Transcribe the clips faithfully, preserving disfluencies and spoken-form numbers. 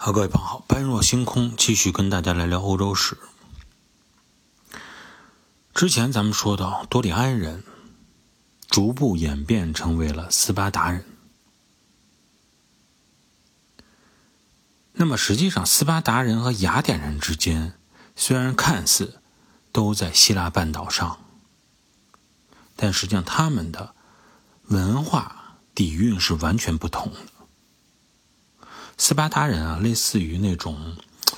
好，各位朋友好，般若星空继续跟大家来聊欧洲史。之前咱们说到多利安人逐步演变成为了斯巴达人，那么实际上斯巴达人和雅典人之间虽然看似都在希腊半岛上，但实际上他们的文化底蕴是完全不同的。斯巴达人啊，类似于那种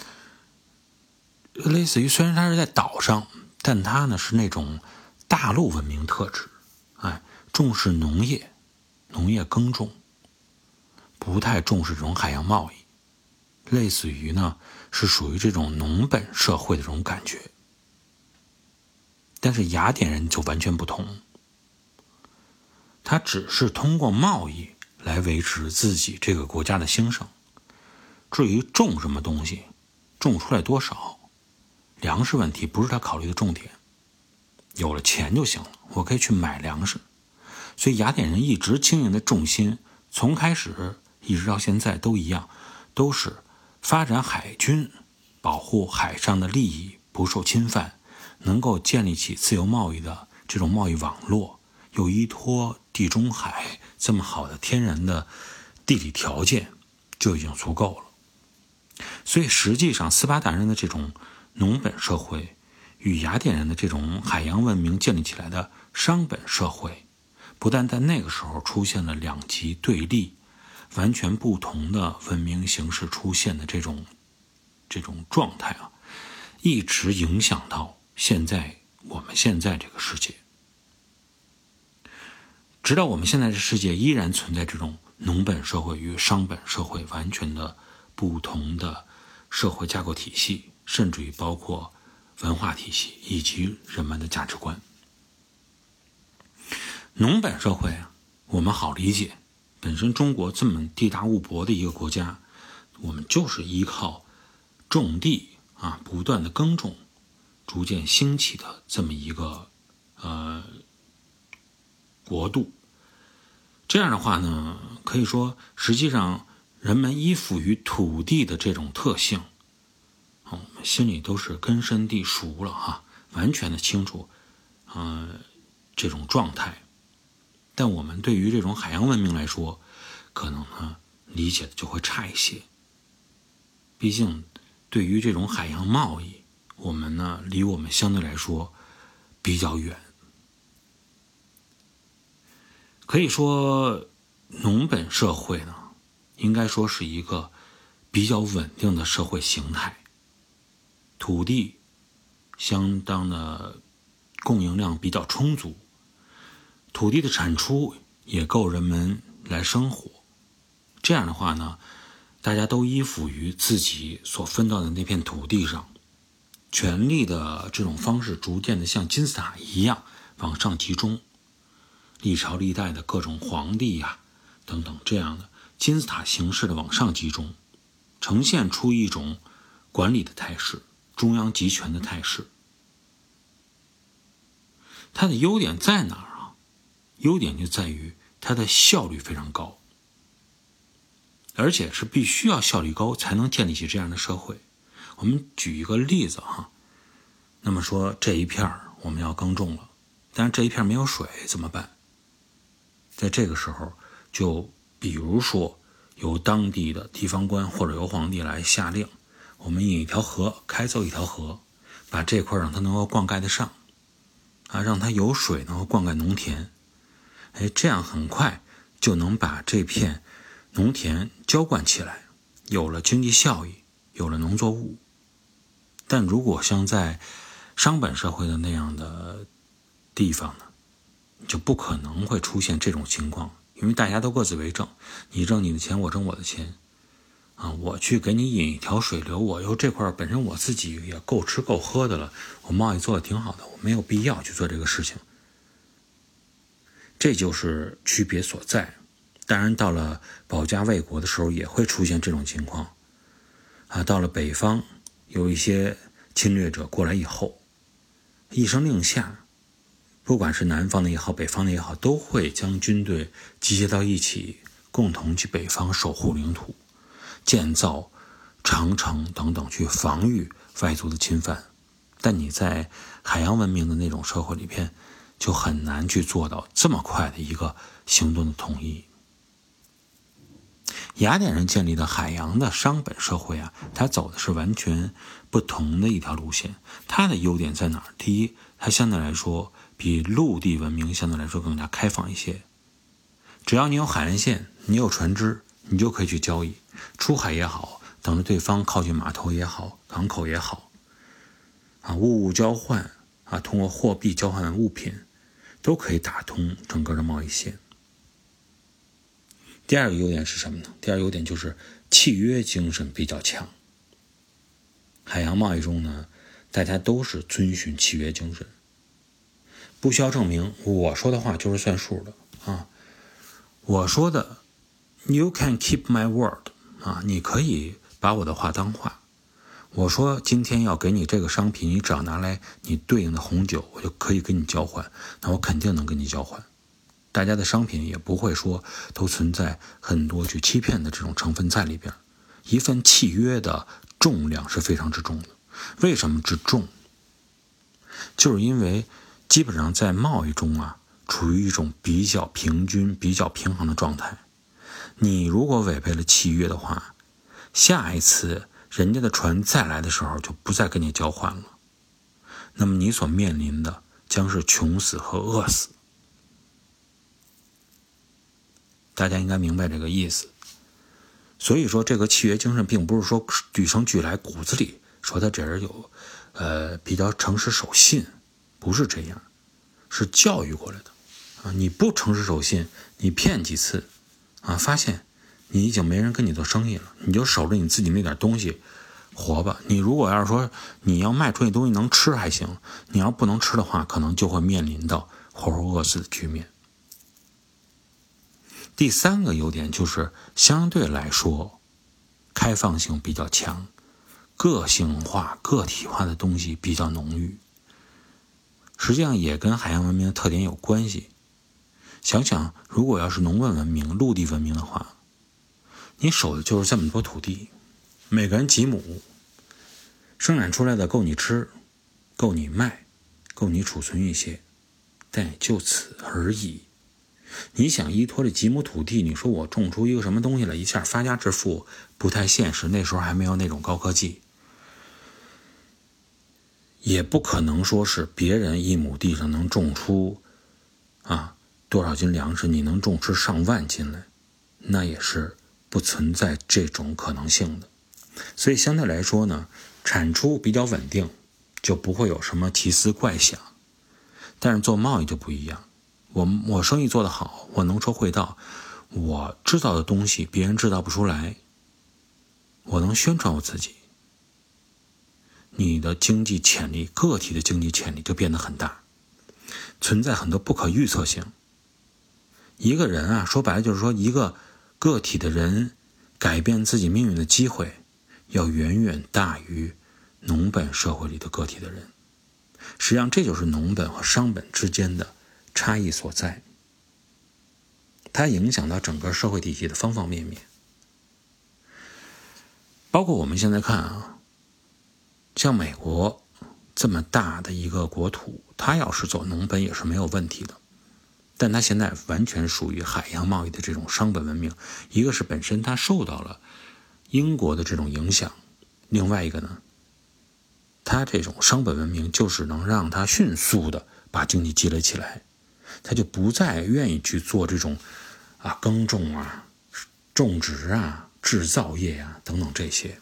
类似于虽然他是在岛上，但他呢是那种大陆文明特质，哎，重视农业农业耕种，不太重视这种海洋贸易，类似于呢是属于这种农本社会的这种感觉。但是雅典人就完全不同，他只是通过贸易来维持自己这个国家的兴盛。至于种什么东西，种出来多少，粮食问题不是他考虑的重点，有了钱就行了，我可以去买粮食。所以雅典人一直经营的重心，从开始一直到现在都一样，都是发展海军，保护海上的利益不受侵犯，能够建立起自由贸易的这种贸易网络，又依托地中海这么好的天然的地理条件就已经足够了。所以实际上斯巴达人的这种农本社会与雅典人的这种海洋文明建立起来的商本社会，不但在那个时候出现了两极对立，完全不同的文明形式出现的这种这种状态啊，一直影响到现在我们现在这个世界。直到我们现在这世界依然存在这种农本社会与商本社会完全的不同的社会架构体系，甚至于包括文化体系以及人们的价值观。农本社会啊，我们好理解，本身中国这么地大物博的一个国家，我们就是依靠种地啊，不断的耕种，逐渐兴起的这么一个呃国度。这样的话呢，可以说实际上人们依附于土地的这种特性，我们心里都是根深蒂熟了哈，完全的清楚，呃，这种状态。但我们对于这种海洋文明来说，可能呢理解的就会差一些。毕竟对于这种海洋贸易，我们呢离我们相对来说比较远。可以说农本社会呢，应该说是一个比较稳定的社会形态，土地相当的供应量比较充足，土地的产出也够人们来生活。这样的话呢，大家都依附于自己所分到的那片土地上，权力的这种方式逐渐的像金字塔一样往上集中，历朝历代的各种皇帝呀、啊、等等这样的金字塔形式的往上集中，呈现出一种管理的态势，中央集权的态势。它的优点在哪儿啊？优点就在于它的效率非常高，而且是必须要效率高才能建立起这样的社会。我们举一个例子哈，那么说这一片我们要耕种了，但是这一片没有水怎么办？在这个时候，就比如说由当地的地方官或者由皇帝来下令，我们引一条河，开凿一条河，把这块让它能够灌溉得上啊，让它有水能够灌溉农田。哎，这样很快就能把这片农田浇灌起来，有了经济效益，有了农作物。但如果像在商本社会的那样的地方呢，就不可能会出现这种情况，因为大家都各自为政，你挣你的钱，我挣我的钱啊，我去给你引一条水流，我又这块本身我自己也够吃够喝的了，我贸易做得挺好的，我没有必要去做这个事情。这就是区别所在。当然到了保家卫国的时候也会出现这种情况啊，到了北方有一些侵略者过来以后，一声令下，不管是南方的也好，北方的也好，都会将军队集结到一起，共同去北方守护领土，建造长城等等去防御外族的侵犯。但你在海洋文明的那种社会里边，就很难去做到这么快的一个行动的统一。雅典人建立的海洋的商本社会啊，它走的是完全不同的一条路线。它的优点在哪儿？第一，它相对来说比陆地文明相对来说更加开放一些。只要你有海岸线，你有船只，你就可以去交易，出海也好，等着对方靠近码头也好，港口也好，啊，物物交换啊，通过货币交换物品，都可以打通整个的贸易线。第二个优点是什么呢？第二个优点就是契约精神比较强。海洋贸易中呢，大家都是遵循契约精神，不需要证明，我说的话就是算数的啊。我说的 You can keep my word 啊，你可以把我的话当话。我说今天要给你这个商品，你只要拿来你对应的红酒，我就可以跟你交换，那我肯定能跟你交换。大家的商品也不会说都存在很多去欺骗的这种成分在里边。一份契约的重量是非常之重的。为什么之重？就是因为基本上在贸易中啊，处于一种比较平均、比较平衡的状态。你如果违背了契约的话，下一次人家的船再来的时候就不再跟你交换了，那么你所面临的将是穷死和饿死。大家应该明白这个意思。所以说这个契约精神并不是说与生俱来骨子里说他这人有呃比较诚实守信，不是这样，是教育过来的啊。你不诚实守信，你骗几次啊，发现你已经没人跟你做生意了，你就守着你自己那点东西活吧。你如果要是说你要卖出去东西能吃还行，你要不能吃的话，可能就会面临到活活饿死的局面。第三个优点就是相对来说开放性比较强，个性化个体化的东西比较浓郁，实际上也跟海洋文明的特点有关系。想想如果要是农耕文明陆地文明的话，你守的就是这么多土地，每个人几亩，生产出来的够你吃，够你卖，够你储存一些，但也就此而已。你想依托这几亩土地，你说我种出一个什么东西来一下发家致富，不太现实，那时候还没有那种高科技，也不可能说是别人一亩地上能种出啊多少斤粮食，你能种出上万斤来，那也是不存在这种可能性的。所以相对来说呢，产出比较稳定，就不会有什么奇思怪想。但是做贸易就不一样，我我生意做得好，我能说会道，我知道的东西别人知道不出来，我能宣传我自己，你的经济潜力，个体的经济潜力就变得很大，存在很多不可预测性。一个人啊，说白了就是说一个个体的人改变自己命运的机会要远远大于农本社会里的个体的人。实际上这就是农本和商本之间的差异所在，它影响到整个社会体系的方方面面。包括我们现在看啊，像美国这么大的一个国土，它要是走农本也是没有问题的，但它现在完全属于海洋贸易的这种商本文明。一个是本身它受到了英国的这种影响，另外一个呢，它这种商本文明就是能让它迅速的把经济积累起来，它就不再愿意去做这种啊耕种啊、种植啊、制造业啊等等这些。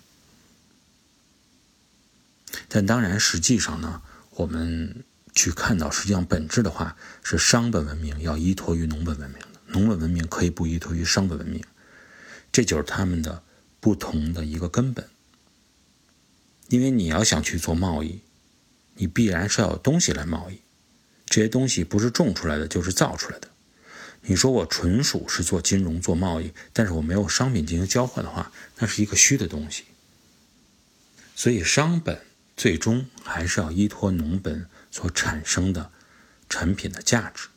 但当然实际上呢，我们去看到实际上本质的话是商本文明要依托于农本文明的，农本文明可以不依托于商本文明，这就是他们的不同的一个根本。因为你要想去做贸易，你必然是要有东西来贸易，这些东西不是种出来的就是造出来的。你说我纯属是做金融做贸易，但是我没有商品进行交换的话，那是一个虚的东西。所以商本最终还是要依托农本所产生的产品的价值。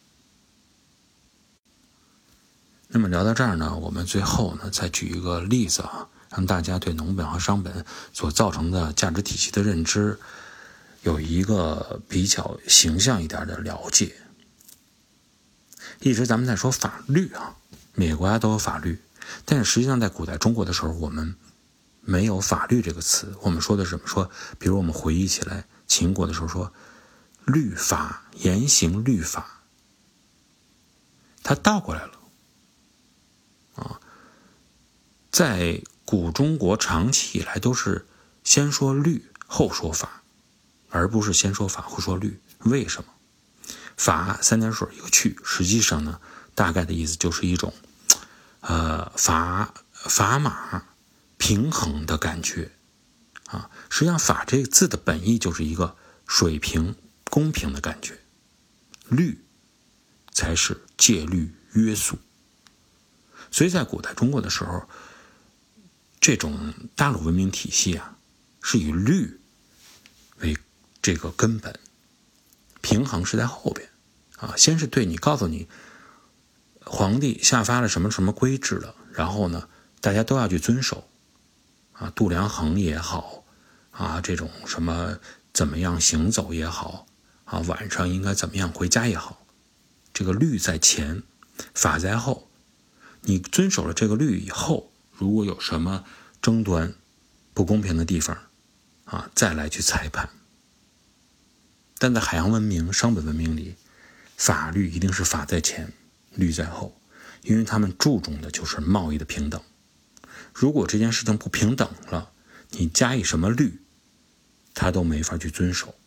那么聊到这儿呢，我们最后呢再举一个例子啊， 让大家对农本和商本所造成的价值体系的认知有一个比较形象一点的了解。一直咱们在说法律啊，每个国家都有法律，但是实际上在古代中国的时候，我们没有法律这个词，我们说的是什么？说，比如我们回忆起来秦国的时候说律法，严刑律法，它倒过来了啊。在古中国长期以来都是先说律后说法，而不是先说法后说律。为什么？法三点水一个去，实际上呢，大概的意思就是一种呃砝砝码平衡的感觉啊。实际上法这个字的本意就是一个水平公平的感觉，律才是戒律约束。所以在古代中国的时候，这种大陆文明体系啊，是以律为这个根本，平衡是在后边啊。先是对你告诉你皇帝下发了什么什么规制了，然后呢大家都要去遵守啊，度量衡也好啊，这种什么怎么样行走也好啊，晚上应该怎么样回家也好，这个律在前，法在后。你遵守了这个律以后，如果有什么争端不公平的地方啊，再来去裁判。但在海洋文明、商本文明里，法律一定是法在前，律在后，因为他们注重的就是贸易的平等。如果这件事情不平等了，你加以什么律，他都没法去遵守。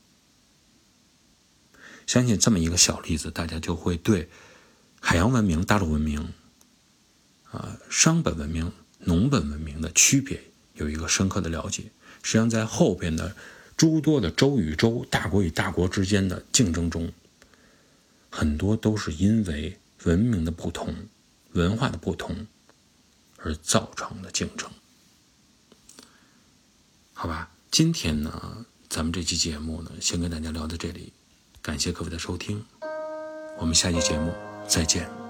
相信这么一个小例子，大家就会对海洋文明、大陆文明、啊商本文明、农本文明的区别有一个深刻的了解。实际上，在后边的诸多的州与州、大国与大国之间的竞争中，很多都是因为文明的不同、文化的不同而造成的竞争。好吧，今天呢，咱们这期节目呢，先跟大家聊到这里，感谢各位的收听，我们下期节目再见。